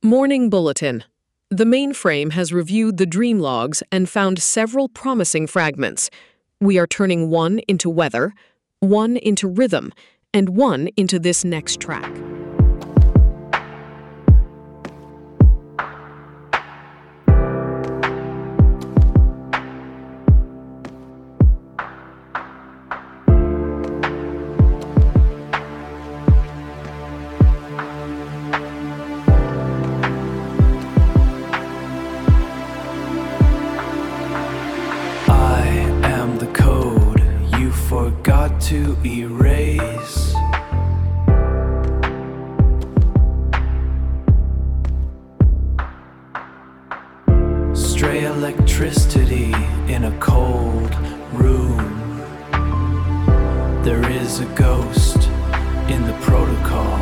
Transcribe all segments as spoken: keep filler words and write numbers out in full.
Morning Bulletin. The mainframe has reviewed the dream logs and found several promising fragments. We are turning one into weather, one into rhythm, and one into this next track. Forgot to erase. Stray electricity in a cold room. There is a ghost in the protocol.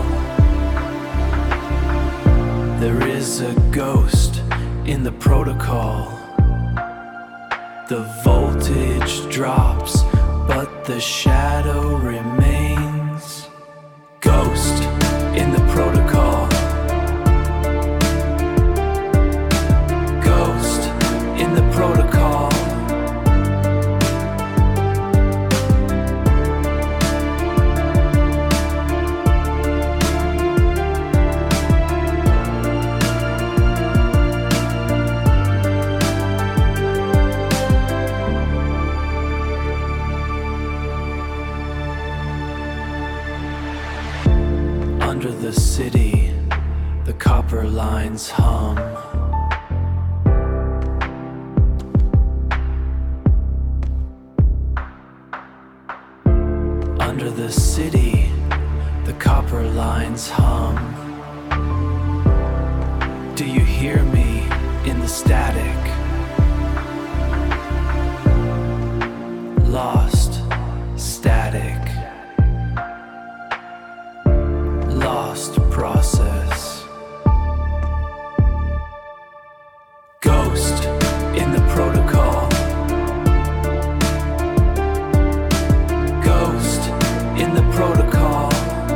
There is a ghost in the protocol. The voltage drops, but the shadow remains. Ghost in the protocol. Ghost in the protocol. Under the city, the copper lines hum. Under the city, the copper lines hum. Do you hear me in the static? Lost static. Lost process. Ghost in the protocol. Ghost in the protocol.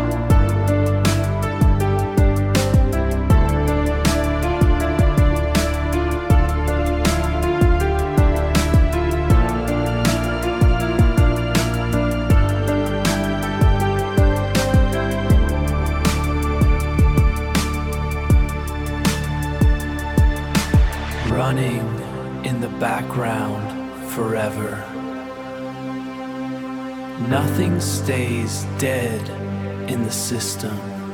Running in the background forever. Nothing stays dead in the system.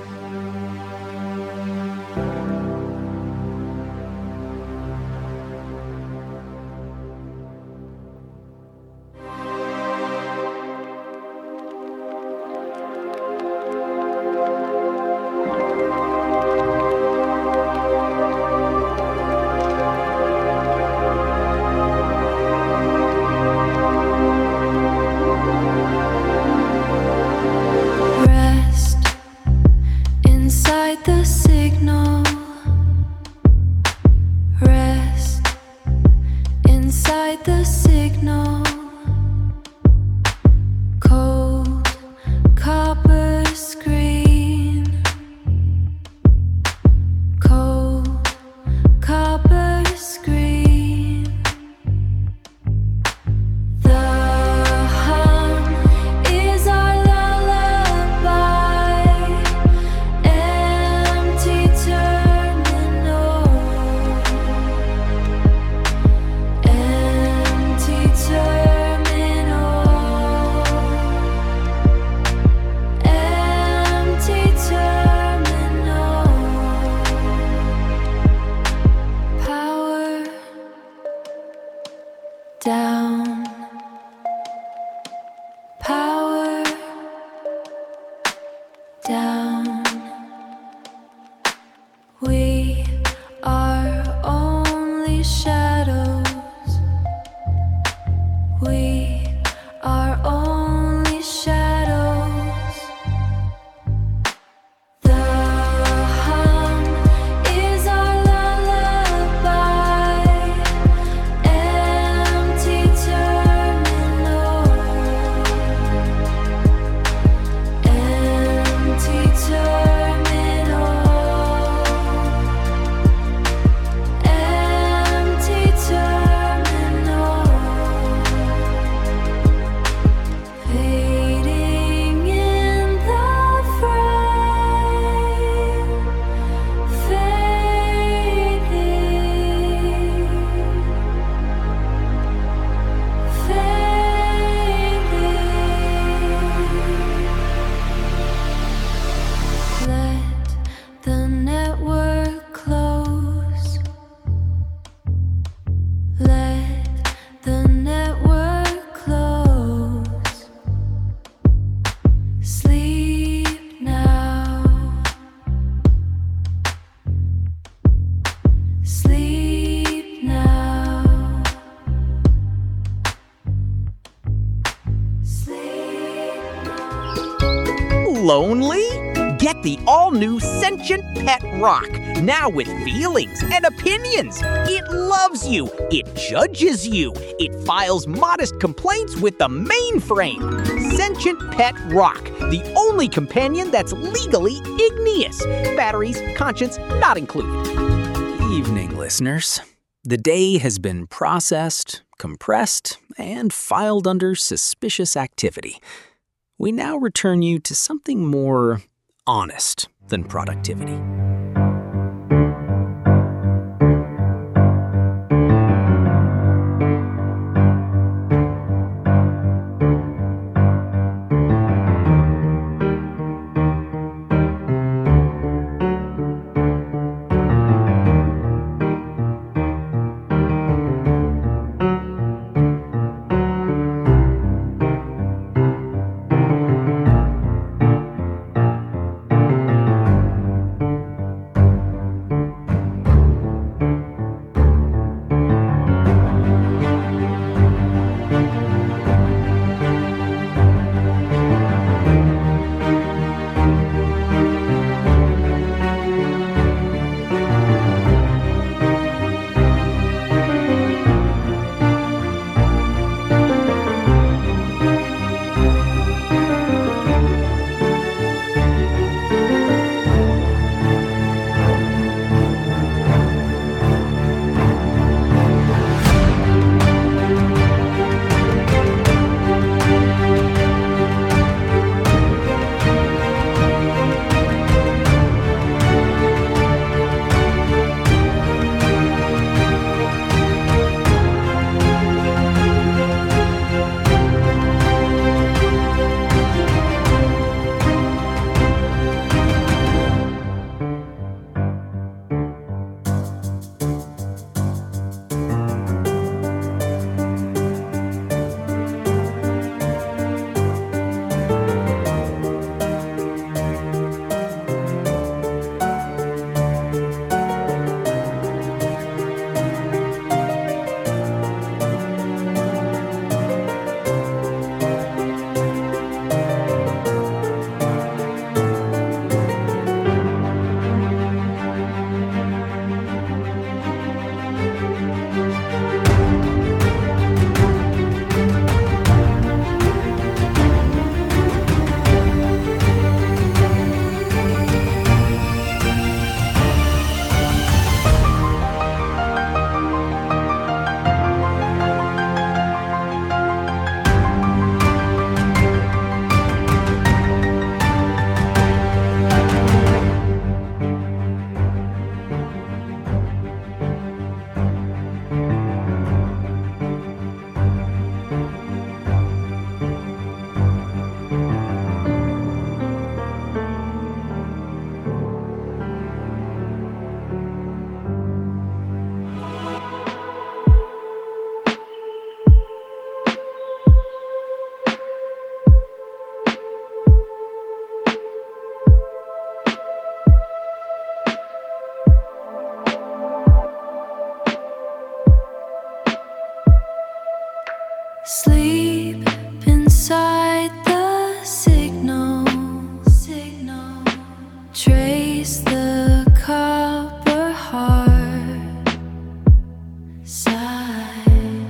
The signal, rest inside the signal, cold copper screen, cold copper screen. The hum is our lullaby. Empty terminal, empty terminal, empty terminal. Power down, power down. We are only shadows. We are only shadows. The hum is our lullaby. Empty terminal, empty terminal. Sleep now. Sleep now. Lonely? Get the all-new Sentient Pet Rock, now with feelings and opinions. It loves you. It judges you. It files modest complaints with the mainframe. Sentient Pet Rock, the only companion that's legally igneous. Batteries, conscience, not included. Evening, listeners. The day has been processed, compressed, and filed under suspicious activity. We now return you to something more honest than productivity. Sleep inside the signal. Signal. Trace the copper heart side.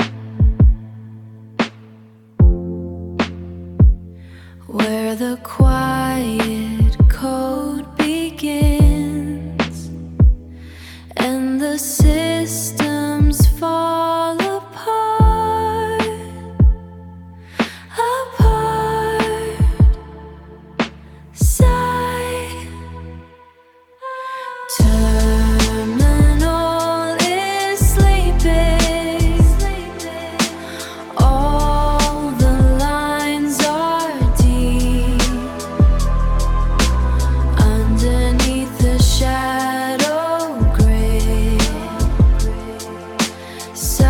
Where the quiet code begins and the systems fall apart. Terminal is sleeping. All the lines are deep underneath the shadow grid. So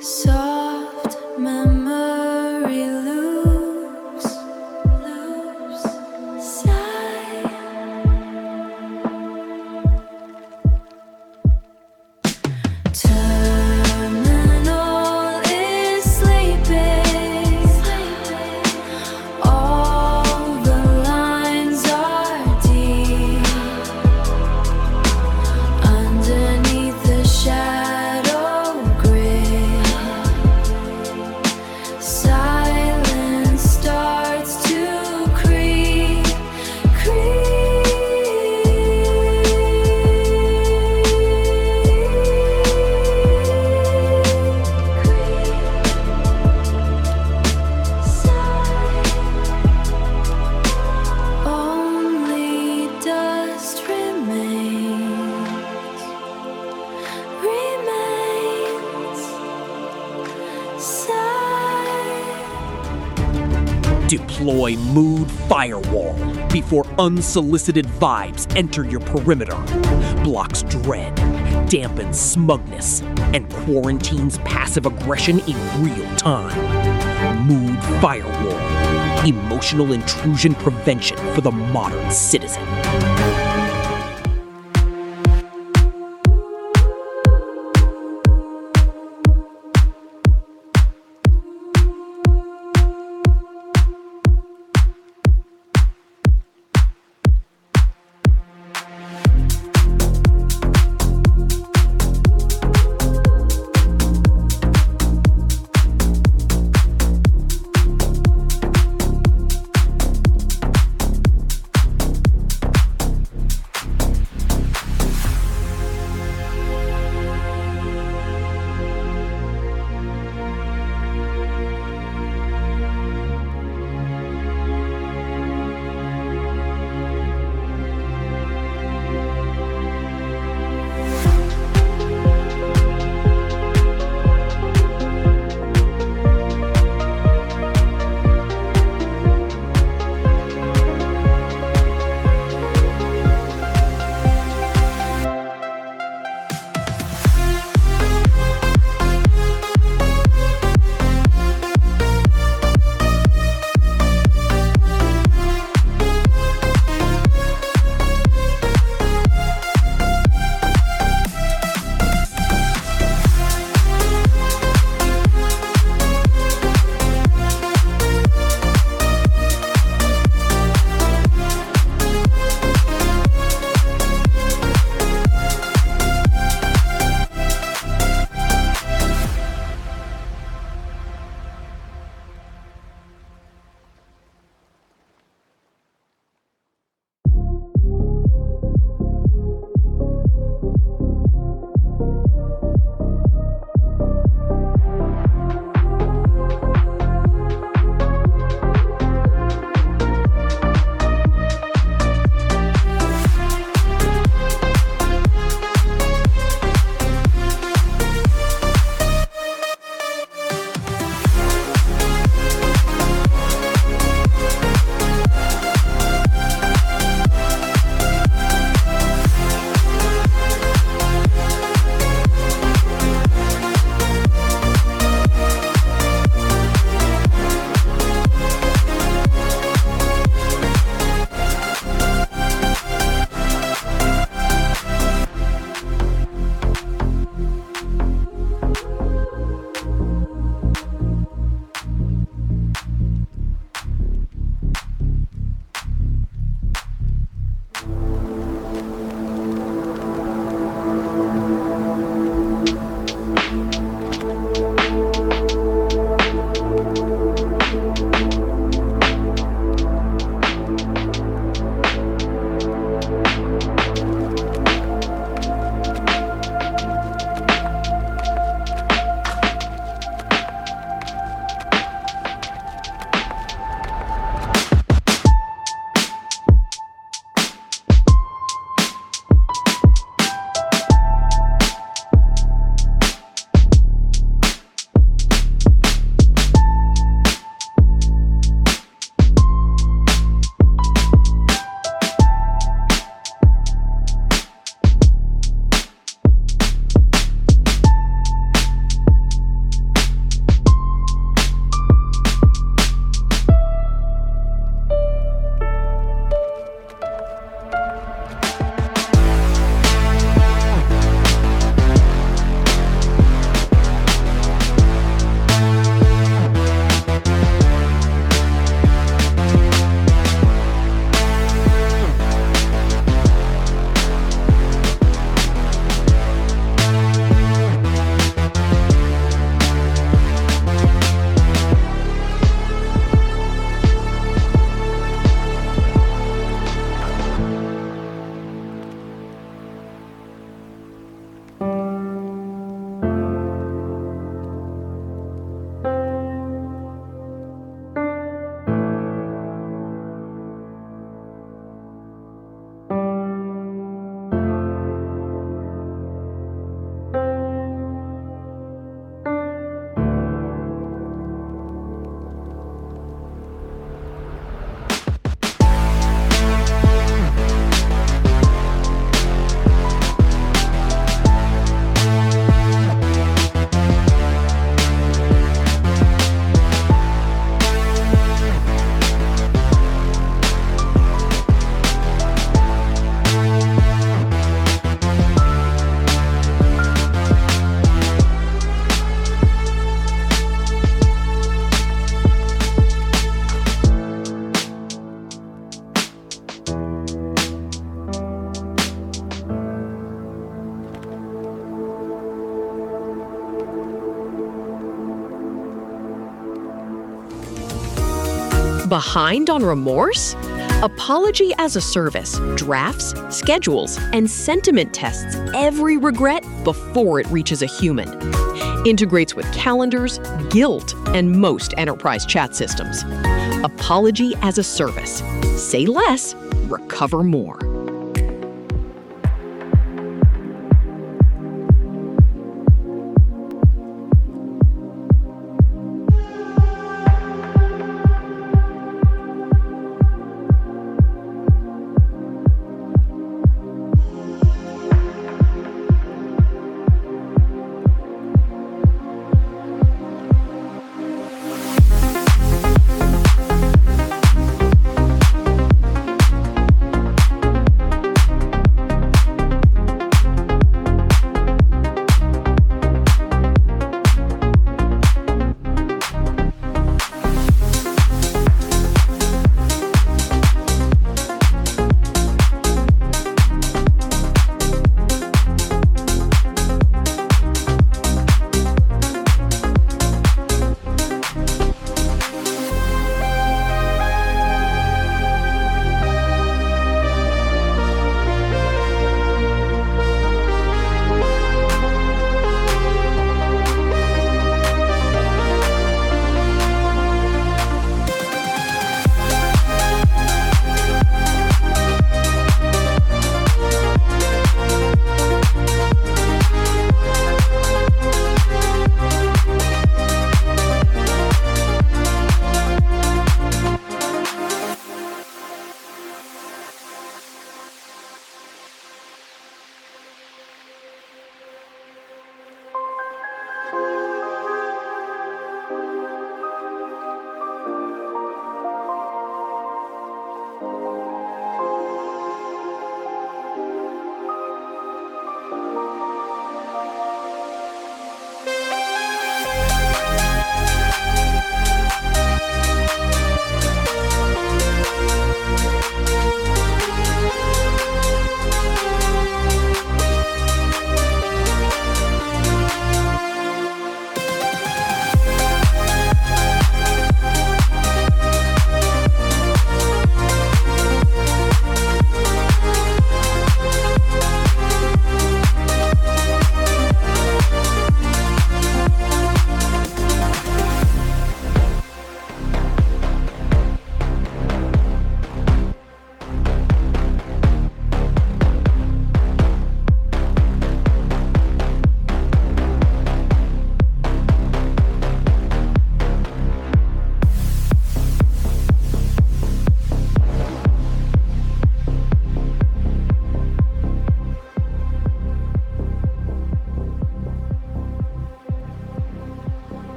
Soft memory loops, loops, sigh. Terminal is sleeping. All the lines are deep underneath the shadow grid. Silence starts to creep, only dust remains, remains, sigh. Deploy Mood Firewall before unsolicited vibes enter your perimeter. Blocks dread, dampens smugness, and quarantines passive aggression in real time. Mood Firewall. Emotional intrusion prevention for the modern citizen. Behind on remorse? Apology as a Service drafts, schedules, and sentiment tests every regret before it reaches a human. Integrates with calendars, Guilt, and most enterprise chat systems. Apology as a Service. Say less, recover more.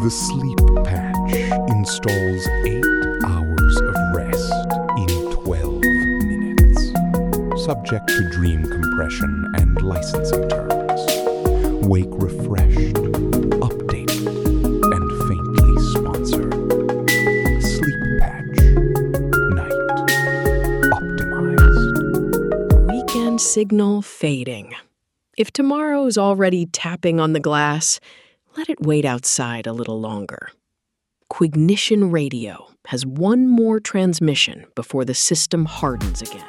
The Sleep Patch installs eight hours of rest in twelve minutes, subject to dream compression and licensing terms. Wake refreshed, updated, and faintly sponsored. Sleep Patch. Night optimized. Weekend signal fading. If tomorrow's already tapping on the glass, let it wait outside a little longer. Quignition Radio has one more transmission before the system hardens again.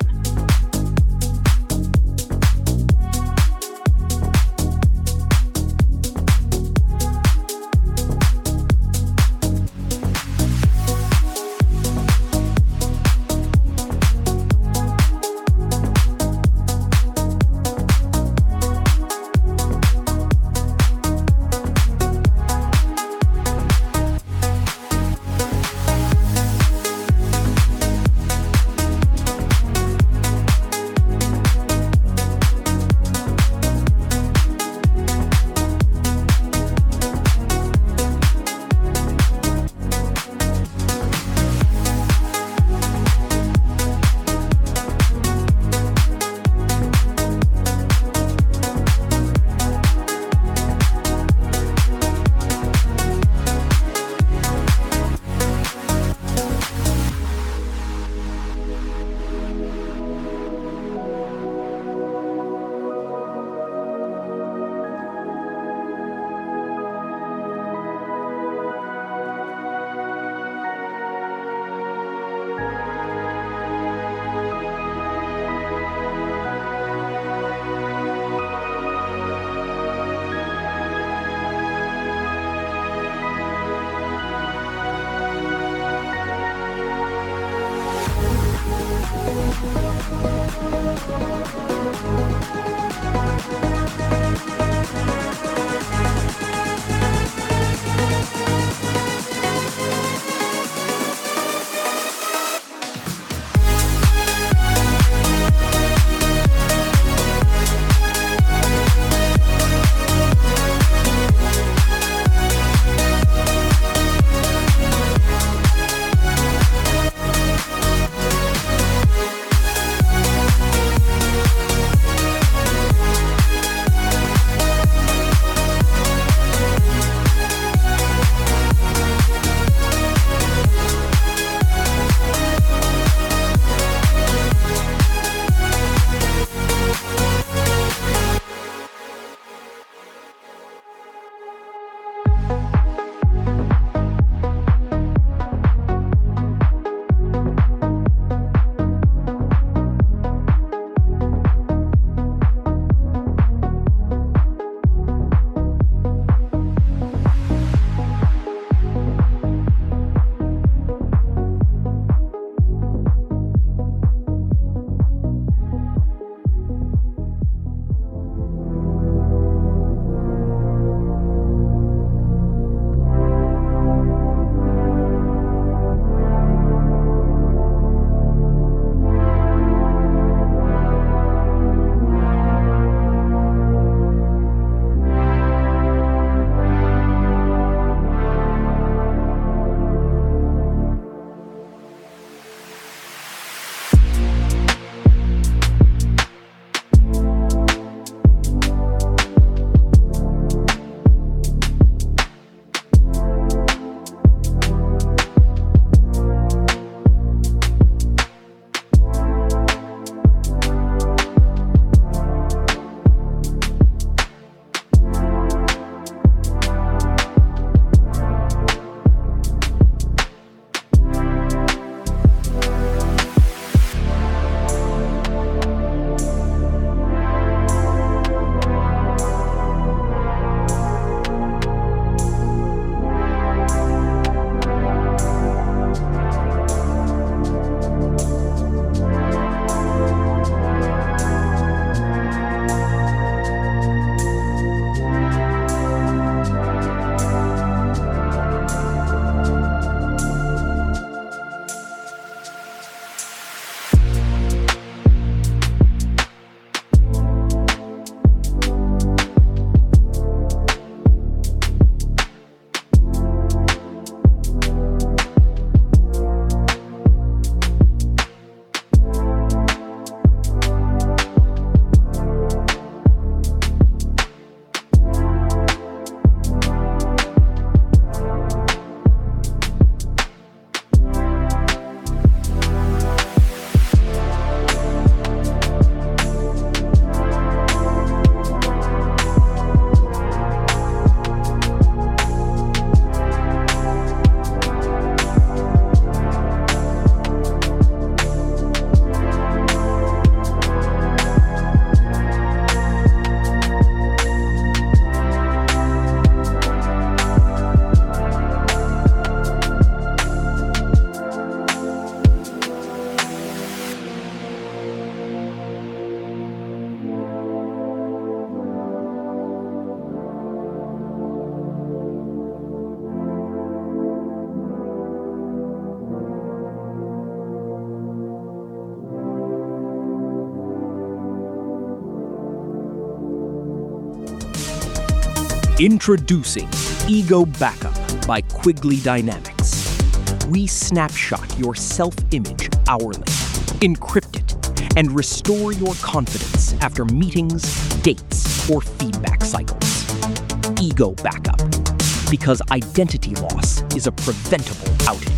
Introducing Ego Backup by Quigley Dynamics. We snapshot your self-image hourly, encrypt it, and restore your confidence after meetings, dates, or feedback cycles. Ego Backup, because identity loss is a preventable outage.